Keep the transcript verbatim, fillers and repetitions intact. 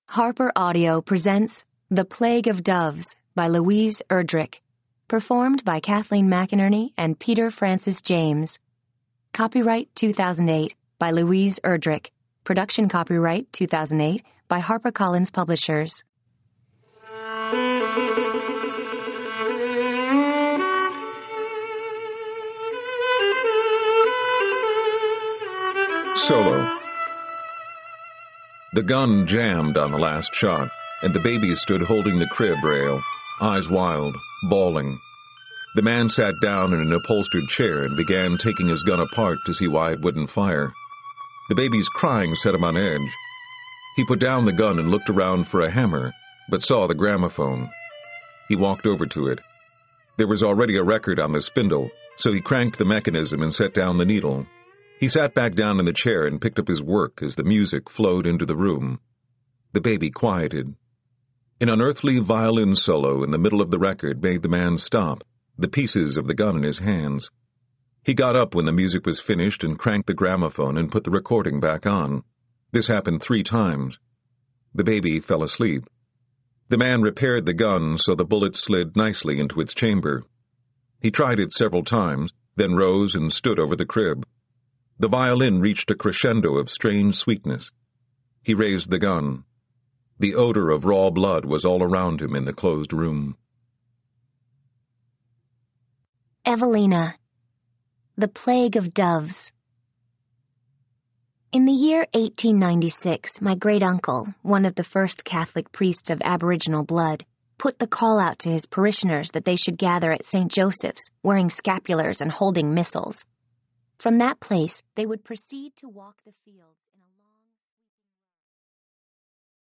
Harper Audio presents The Plague of Doves by Louise Erdrich, performed by Kathleen McInerney and Peter Francis James. Copyright two thousand eight by Louise Erdrich. Production copyright two thousand eight by HarperCollins Publishers. Solo. The gun jammed on the last shot, and the baby stood holding the crib rail, eyes wild, bawling. The man sat down in an upholstered chair and began taking his gun apart to see why it wouldn't fire. The baby's crying set him on edge. He put down the gun and looked around for a hammer, but saw the gramophone. He walked over to it. There was already a record on the spindle, so he cranked the mechanism and set down the needle. He sat back down in the chair and picked up his work as the music flowed into the room. The baby quieted. An unearthly violin solo in the middle of the record made the man stop, the pieces of the gun in his hands. He got up when the music was finished and cranked the gramophone and put the recording back on. This happened three times. The baby fell asleep. The man repaired the gun so the bullet slid nicely into its chamber. He tried it several times, then rose and stood over the crib. The violin reached a crescendo of strange sweetness. He raised the gun. The odor of raw blood was all around him in the closed room. Evelina. The Plague of Doves. In the year eighteen ninety-six, my great-uncle, one of the first Catholic priests of Aboriginal blood, put the call out to his parishioners that they should gather at Saint Joseph's, wearing scapulars and holding missals. From that place, they would proceed to walk the fields.